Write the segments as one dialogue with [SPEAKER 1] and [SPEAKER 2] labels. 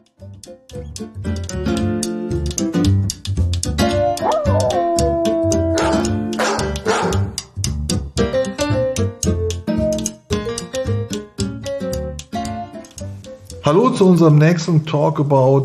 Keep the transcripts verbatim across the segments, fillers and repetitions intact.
[SPEAKER 1] Hallo zu unserem nächsten Talk About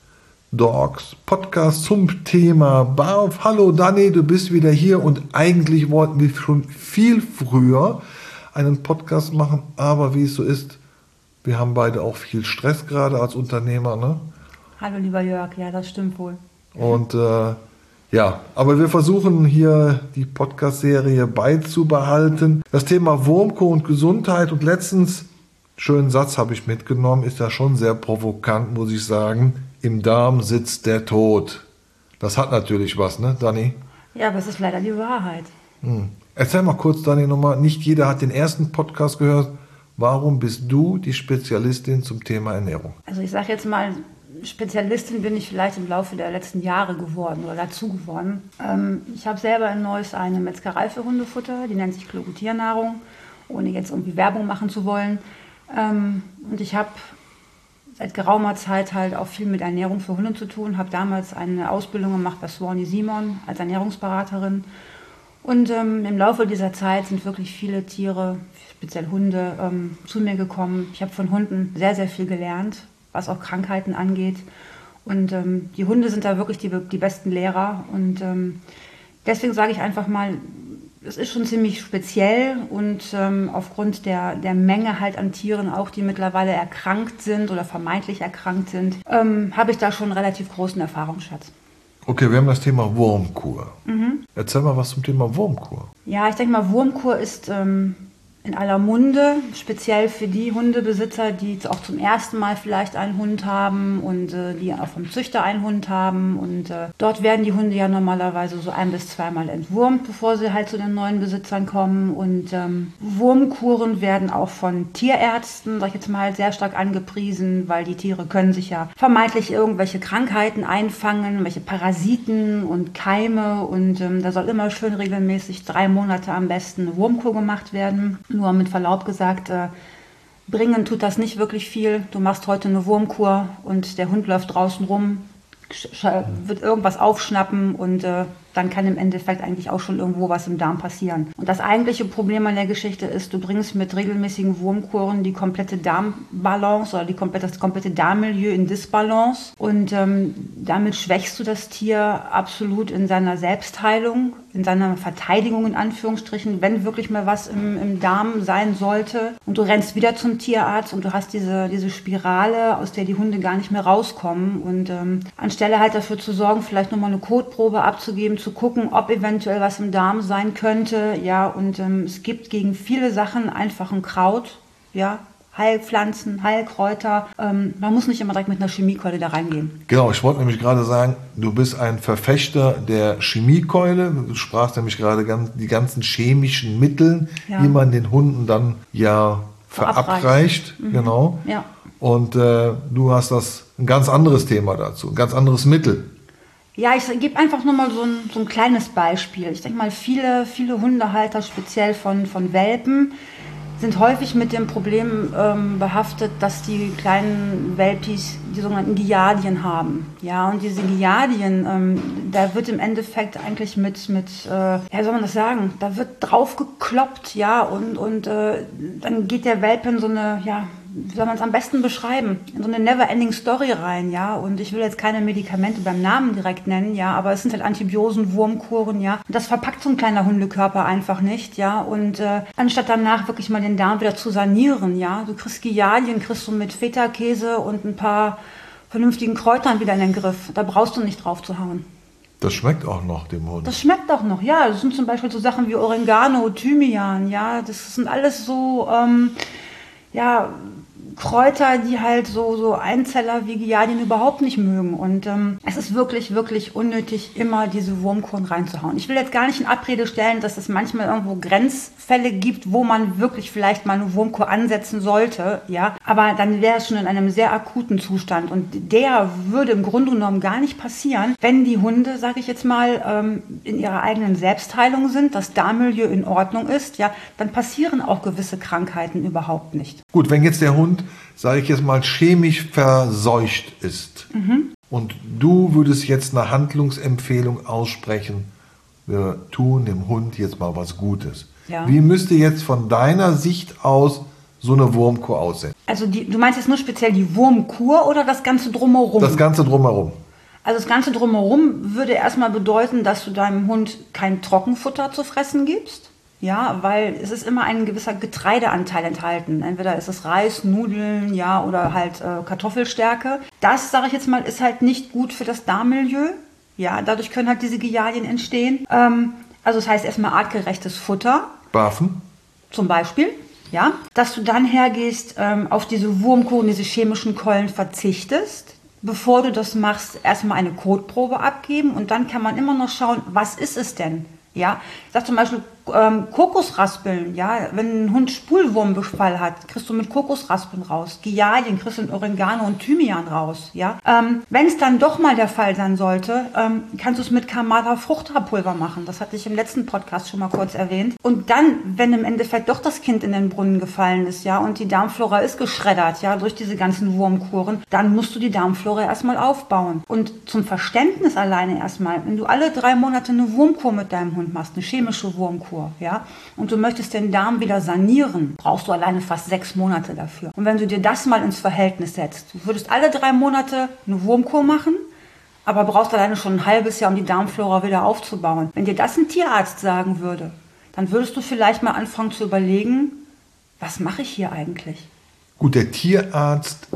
[SPEAKER 1] Dogs Podcast zum Thema Barf. Hallo Dani, du bist wieder hier und eigentlich wollten wir schon viel früher einen Podcast machen, aber wie es so ist, wir haben beide auch viel Stress gerade als Unternehmer, ne?
[SPEAKER 2] Hallo lieber Jörg, ja, das stimmt wohl.
[SPEAKER 1] Und äh, ja, aber wir versuchen hier die Podcast-Serie beizubehalten. Das Thema Wurmkur und Gesundheit und letztens, schönen Satz habe ich mitgenommen, ist ja schon sehr provokant, muss ich sagen. Im Darm sitzt der Tod. Das hat natürlich was, ne, Dani?
[SPEAKER 2] Ja, aber es ist leider die Wahrheit.
[SPEAKER 1] Hm. Erzähl mal kurz, Dani, nochmal. Nicht jeder hat den ersten Podcast gehört. Warum bist du die Spezialistin zum Thema Ernährung?
[SPEAKER 2] Also ich sage jetzt mal, Spezialistin bin ich vielleicht im Laufe der letzten Jahre geworden oder dazu geworden. Ähm, ich habe selber in Neuss eine Metzgerei für Hundefutter, die nennt sich Kluge Tiernahrung, ohne jetzt irgendwie Werbung machen zu wollen. Ähm, und ich habe seit geraumer Zeit halt auch viel mit Ernährung für Hunde zu tun, habe damals eine Ausbildung gemacht bei Swanee Simon als Ernährungsberaterin. Und ähm, im Laufe dieser Zeit sind wirklich viele Tiere, speziell Hunde, ähm, zu mir gekommen. Ich habe von Hunden sehr, sehr viel gelernt, was auch Krankheiten angeht. Und ähm, die Hunde sind da wirklich die, die besten Lehrer. Und ähm, deswegen sage ich einfach mal, es ist schon ziemlich speziell und ähm, aufgrund der, der Menge halt an Tieren, auch die mittlerweile erkrankt sind oder vermeintlich erkrankt sind, ähm, habe ich da schon einen relativ großen Erfahrungsschatz.
[SPEAKER 1] Okay, wir haben das Thema Wurmkur. Mhm. Erzähl mal was zum Thema Wurmkur.
[SPEAKER 2] Ja, ich denke mal, Wurmkur ist ähm, in aller Munde, speziell für die Hundebesitzer, die auch zum ersten Mal vielleicht einen Hund haben und äh, die auch vom Züchter einen Hund haben. Und äh, dort werden die Hunde ja normalerweise so ein- bis zweimal entwurmt, bevor sie halt zu den neuen Besitzern kommen. Und ähm, Wurmkuren werden auch von Tierärzten, sag ich jetzt mal, sehr stark angepriesen, weil die Tiere können sich ja vermeintlich irgendwelche Krankheiten einfangen, welche Parasiten und Keime. Und ähm, da soll immer schön regelmäßig drei Monate am besten eine Wurmkur gemacht werden. Nur mit Verlaub gesagt, äh, bringen tut das nicht wirklich viel. Du machst heute eine Wurmkur und der Hund läuft draußen rum, wird irgendwas aufschnappen und äh, dann kann im Endeffekt eigentlich auch schon irgendwo was im Darm passieren. Und das eigentliche Problem an der Geschichte ist, du bringst mit regelmäßigen Wurmkuren die komplette Darmbalance oder die komplette, das komplette Darmmilieu in Disbalance und ähm, damit schwächst du das Tier absolut in seiner Selbstheilung, in seiner Verteidigung in Anführungsstrichen, wenn wirklich mal was im, im Darm sein sollte und du rennst wieder zum Tierarzt und du hast diese, diese Spirale, aus der die Hunde gar nicht mehr rauskommen und ähm, anstelle halt dafür zu sorgen, vielleicht nochmal eine Kotprobe abzugeben, zu gucken, ob eventuell was im Darm sein könnte, ja, und ähm, es gibt gegen viele Sachen einfach ein Kraut, ja, Heilpflanzen, Heilkräuter. Ähm, man muss nicht immer direkt mit einer Chemiekeule da reingehen.
[SPEAKER 1] Genau, ich wollte nämlich gerade sagen, du bist ein Verfechter der Chemiekeule. Du sprachst nämlich gerade ganz, die ganzen chemischen Mittel, ja, die man den Hunden dann ja verabreicht. Mhm. Genau.
[SPEAKER 2] Ja.
[SPEAKER 1] Und äh, du hast das ein ganz anderes Thema dazu, ein ganz anderes Mittel.
[SPEAKER 2] Ja, ich gebe einfach nur mal so ein, so ein kleines Beispiel. Ich denke mal, viele, viele Hundehalter, speziell von, von Welpen, sind häufig mit dem Problem ähm, behaftet, dass die kleinen Welpis die sogenannten Giardien haben. Ja, und diese Giardien, ähm, da wird im Endeffekt eigentlich mit, mit äh, ja, wie soll man das sagen, da wird drauf gekloppt, ja, und, und äh, dann geht der Welpe in so eine, ja, wie soll man es am besten beschreiben, in so eine never-ending Story rein, ja, und ich will jetzt keine Medikamente beim Namen direkt nennen, ja, aber es sind halt Antibiosen, Wurmkuren, ja, und das verpackt so ein kleiner Hundekörper einfach nicht, ja, und äh, anstatt danach wirklich mal den Darm wieder zu sanieren, ja, du kriegst Giardien, kriegst du mit Feta-Käse und ein paar vernünftigen Kräutern wieder in den Griff, da brauchst du nicht drauf zu hauen.
[SPEAKER 1] Das schmeckt auch noch dem Hund.
[SPEAKER 2] Das schmeckt auch noch, ja, das sind zum Beispiel so Sachen wie Oregano, Thymian, ja, das sind alles so, ähm, ja, Kräuter, die halt so, so Einzeller wie Giardien überhaupt nicht mögen. Und ähm, es ist wirklich, wirklich unnötig, immer diese Wurmkuren reinzuhauen. Ich will jetzt gar nicht in Abrede stellen, dass es manchmal irgendwo Grenzfälle gibt, wo man wirklich vielleicht mal eine Wurmkur ansetzen sollte. Ja, aber dann wäre es schon in einem sehr akuten Zustand. Und der würde im Grunde genommen gar nicht passieren, wenn die Hunde, sage ich jetzt mal, ähm, in ihrer eigenen Selbstheilung sind, das Darmmilieu in Ordnung ist. Ja, dann passieren auch gewisse Krankheiten überhaupt nicht.
[SPEAKER 1] Gut, wenn jetzt der Hund sage ich jetzt mal, chemisch verseucht ist mhm. und du würdest jetzt eine Handlungsempfehlung aussprechen, wir tun dem Hund jetzt mal was Gutes. Ja. Wie müsste jetzt von deiner Sicht aus so eine Wurmkur aussehen?
[SPEAKER 2] Also die, du meinst jetzt nur speziell die Wurmkur oder das Ganze drumherum?
[SPEAKER 1] Das Ganze drumherum.
[SPEAKER 2] Also das Ganze drumherum würde erstmal bedeuten, dass du deinem Hund kein Trockenfutter zu fressen gibst. Ja, weil es ist immer ein gewisser Getreideanteil enthalten. Entweder ist es Reis, Nudeln, ja, oder halt äh, Kartoffelstärke. Das, sage ich jetzt mal, ist halt nicht gut für das Darmmilieu. Ja, dadurch können halt diese Giardien entstehen. Ähm, also das heißt erstmal artgerechtes Futter.
[SPEAKER 1] Barfen?
[SPEAKER 2] Zum Beispiel. Ja, dass du dann hergehst, ähm, auf diese Wurmkuren, diese chemischen Keulen verzichtest. Bevor du das machst, erstmal eine Kotprobe abgeben und dann kann man immer noch schauen, was ist es denn? Ja, ich sag zum Beispiel ähm, Kokosraspeln, ja, wenn ein Hund Spulwurmbefall hat, kriegst du mit Kokosraspeln raus. Giardien kriegst du mit Oregano und Thymian raus, ja. Ähm, wenn es dann doch mal der Fall sein sollte, ähm, kannst du es mit Kamada Fruchthaarpulver machen. Das hatte ich im letzten Podcast schon mal kurz erwähnt. Und dann, wenn im Endeffekt doch das Kind in den Brunnen gefallen ist, ja, und die Darmflora ist geschreddert, ja, durch diese ganzen Wurmkuren, dann musst du die Darmflora erstmal aufbauen. Und zum Verständnis alleine erstmal, wenn du alle drei Monate eine Wurmkur mit deinem Hund machst, eine chemische Wurmkur, ja, und du möchtest den Darm wieder sanieren, brauchst du alleine fast sechs Monate dafür. Und wenn du dir das mal ins Verhältnis setzt, du würdest alle drei Monate eine Wurmkur machen, aber brauchst alleine schon ein halbes Jahr, um die Darmflora wieder aufzubauen. Wenn dir das ein Tierarzt sagen würde, dann würdest du vielleicht mal anfangen zu überlegen, was mache ich hier eigentlich?
[SPEAKER 1] Gut, der Tierarzt,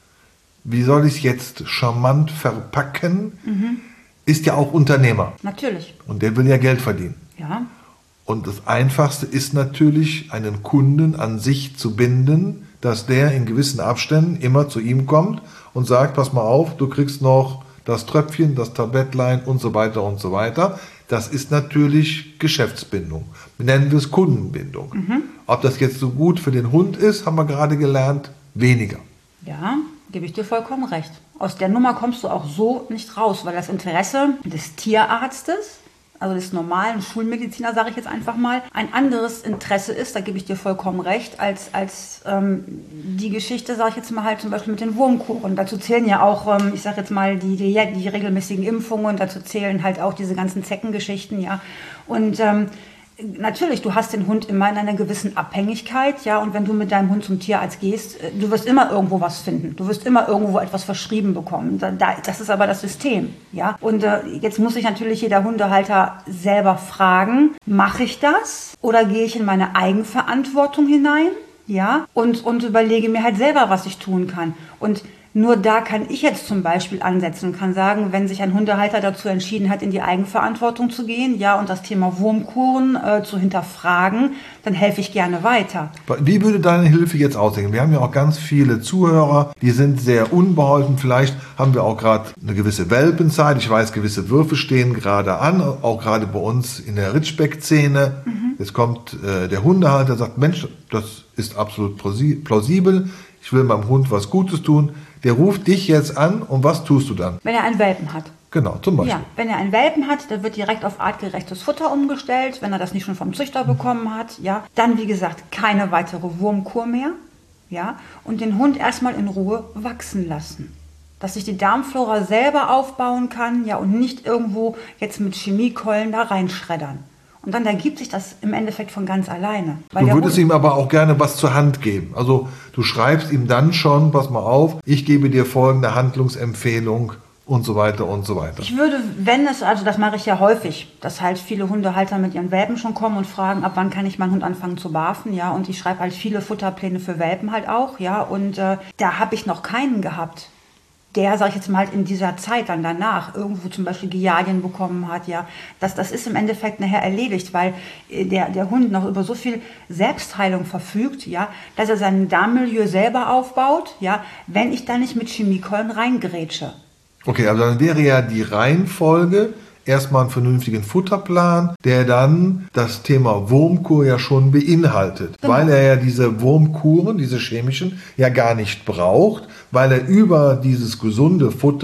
[SPEAKER 1] wie soll ich es jetzt charmant verpacken, mhm. ist ja auch Unternehmer.
[SPEAKER 2] Natürlich.
[SPEAKER 1] Und der will ja Geld verdienen.
[SPEAKER 2] Ja.
[SPEAKER 1] Und das Einfachste ist natürlich, einen Kunden an sich zu binden, dass der in gewissen Abständen immer zu ihm kommt und sagt, pass mal auf, du kriegst noch das Tröpfchen, das Tablettlein und so weiter und so weiter. Das ist natürlich Geschäftsbindung. Nennen wir es Kundenbindung. Mhm. Ob das jetzt so gut für den Hund ist, haben wir gerade gelernt, weniger.
[SPEAKER 2] Ja, gebe ich dir vollkommen recht. Aus der Nummer kommst du auch so nicht raus, weil das Interesse des Tierarztes, also des normalen Schulmediziner, sage ich jetzt einfach mal, ein anderes Interesse ist, da gebe ich dir vollkommen recht, als, als ähm, die Geschichte, sage ich jetzt mal halt zum Beispiel mit den Wurmkuren. Dazu zählen ja auch, ähm, ich sage jetzt mal, die, die, die regelmäßigen Impfungen, dazu zählen halt auch diese ganzen Zeckengeschichten, ja. Und ähm, natürlich, du hast den Hund immer in einer gewissen Abhängigkeit, ja, und wenn du mit deinem Hund zum Tierarzt gehst, du wirst immer irgendwo was finden. Du wirst immer irgendwo etwas verschrieben bekommen. Da, da, das ist aber das System, ja. Und äh, jetzt muss sich natürlich jeder Hundehalter selber fragen, mache ich das oder gehe ich in meine Eigenverantwortung hinein, ja, und, und überlege mir halt selber, was ich tun kann. Und nur da kann ich jetzt zum Beispiel ansetzen und kann sagen, wenn sich ein Hundehalter dazu entschieden hat, in die Eigenverantwortung zu gehen, ja, und das Thema Wurmkuren äh, zu hinterfragen, dann helfe ich gerne weiter.
[SPEAKER 1] Wie würde deine Hilfe jetzt aussehen? Wir haben ja auch ganz viele Zuhörer, die sind sehr unbeholfen. Vielleicht haben wir auch gerade eine gewisse Welpenzeit. Ich weiß, gewisse Würfe stehen gerade an, auch gerade bei uns in der Ritschbeck-Szene. Mhm. Jetzt kommt äh, der Hundehalter, sagt, Mensch, das ist absolut plausibel. Ich will meinem Hund was Gutes tun. Der ruft dich jetzt an und was tust du dann?
[SPEAKER 2] Wenn er einen Welpen hat.
[SPEAKER 1] Genau, zum Beispiel.
[SPEAKER 2] Ja, wenn er einen Welpen hat, dann wird direkt auf artgerechtes Futter umgestellt, wenn er das nicht schon vom Züchter bekommen hat. Ja, dann, wie gesagt, keine weitere Wurmkur mehr. Ja, und den Hund erstmal in Ruhe wachsen lassen. Dass sich die Darmflora selber aufbauen kann, ja, und nicht irgendwo jetzt mit Chemiekeulen da reinschreddern. Und dann ergibt sich das im Endeffekt von ganz alleine.
[SPEAKER 1] Weil du würdest ihm aber auch gerne was zur Hand geben. Also du schreibst ihm dann schon, pass mal auf, ich gebe dir folgende Handlungsempfehlung und so weiter und so weiter.
[SPEAKER 2] Ich würde, wenn es, also das mache ich ja häufig, dass halt viele Hundehalter mit ihren Welpen schon kommen und fragen, ab wann kann ich meinen Hund anfangen zu barfen, ja. Und ich schreibe halt viele Futterpläne für Welpen halt auch, ja. Und äh, da habe ich noch keinen gehabt, der, sag ich jetzt mal, halt in dieser Zeit dann danach irgendwo zum Beispiel Giardien bekommen hat, ja, das, das ist im Endeffekt nachher erledigt, weil der, der Hund noch über so viel Selbstheilung verfügt, ja, dass er sein Darmmilieu selber aufbaut, ja, wenn ich da nicht mit Chemiekeulen reingrätsche.
[SPEAKER 1] Okay, also dann wäre ja die Reihenfolge erstmal einen vernünftigen Futterplan, der dann das Thema Wurmkur ja schon beinhaltet, genau. Weil er ja diese Wurmkuren, diese chemischen, ja gar nicht braucht, weil er über dieses gesunde Futter,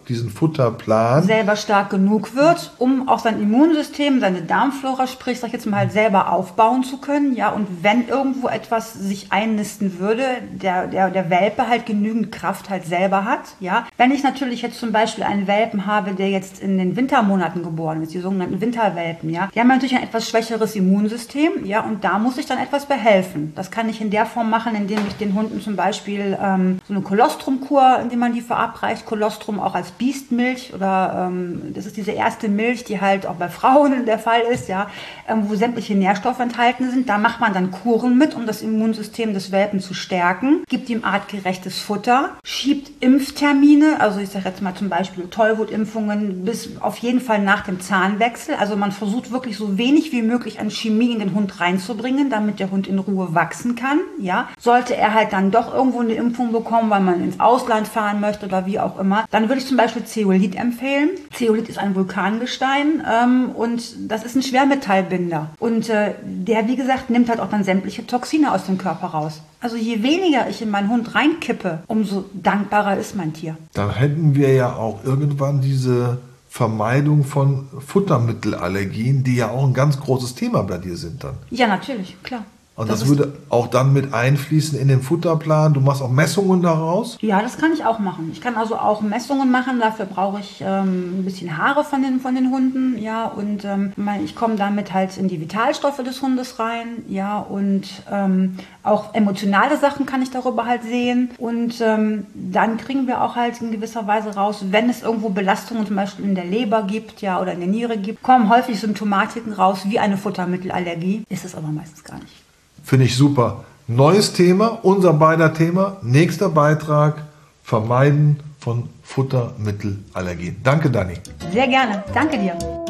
[SPEAKER 1] diesen Futterplan
[SPEAKER 2] selber stark genug wird, um auch sein Immunsystem, seine Darmflora, sprich, sag ich jetzt mal, halt selber aufbauen zu können, ja, und wenn irgendwo etwas sich einnisten würde, der, der, der Welpe halt genügend Kraft halt selber hat, ja. Wenn ich natürlich jetzt zum Beispiel einen Welpen habe, der jetzt in den Wintermonaten geboren ist, die sogenannten Winterwelpen, ja, die haben natürlich ein etwas schwächeres Immunsystem, ja, und da muss ich dann etwas behelfen. Das kann ich in der Form machen, indem ich den Hunden zum Beispiel ähm, so eine Kolostrum-Kur, indem man die verabreicht, Kolostrum auch als Biestmilch oder ähm, das ist diese erste Milch, die halt auch bei Frauen der Fall ist, ja, ähm, wo sämtliche Nährstoffe enthalten sind. Da macht man dann Kuren mit, um das Immunsystem des Welpen zu stärken, gibt ihm artgerechtes Futter, schiebt Impftermine, also ich sage jetzt mal zum Beispiel Tollwutimpfungen bis auf jeden Fall nach dem Zahnwechsel. Also man versucht wirklich so wenig wie möglich an Chemie in den Hund reinzubringen, damit der Hund in Ruhe wachsen kann. Ja, sollte er halt dann doch irgendwo eine Impfung bekommen, weil man ins Ausland fahren möchte oder wie auch immer, dann würde ich zum Beispiel Zeolit empfehlen. Zeolit ist ein Vulkangestein ähm, und das ist ein Schwermetallbinder. Und äh, der, wie gesagt, nimmt halt auch dann sämtliche Toxine aus dem Körper raus. Also je weniger ich in meinen Hund reinkippe, umso dankbarer ist mein Tier.
[SPEAKER 1] Dann hätten wir ja auch irgendwann diese Vermeidung von Futtermittelallergien, die ja auch ein ganz großes Thema bei dir sind dann.
[SPEAKER 2] Ja, natürlich, klar.
[SPEAKER 1] Und das, das würde auch dann mit einfließen in den Futterplan. Du machst auch Messungen daraus?
[SPEAKER 2] Ja, das kann ich auch machen. Ich kann also auch Messungen machen. Dafür brauche ich ähm, ein bisschen Haare von den, von den Hunden. Ja, und ähm, ich komme damit halt in die Vitalstoffe des Hundes rein. Ja, und ähm, auch emotionale Sachen kann ich darüber halt sehen. Und ähm, dann kriegen wir auch halt in gewisser Weise raus, wenn es irgendwo Belastungen zum Beispiel in der Leber gibt, ja, oder in der Niere gibt, kommen häufig Symptomatiken raus wie eine Futtermittelallergie. Ist es aber meistens gar nicht.
[SPEAKER 1] Finde ich super. Neues Thema, unser beider Thema. Nächster Beitrag, Vermeiden von Futtermittelallergien. Danke, Dani.
[SPEAKER 2] Sehr gerne. Danke dir.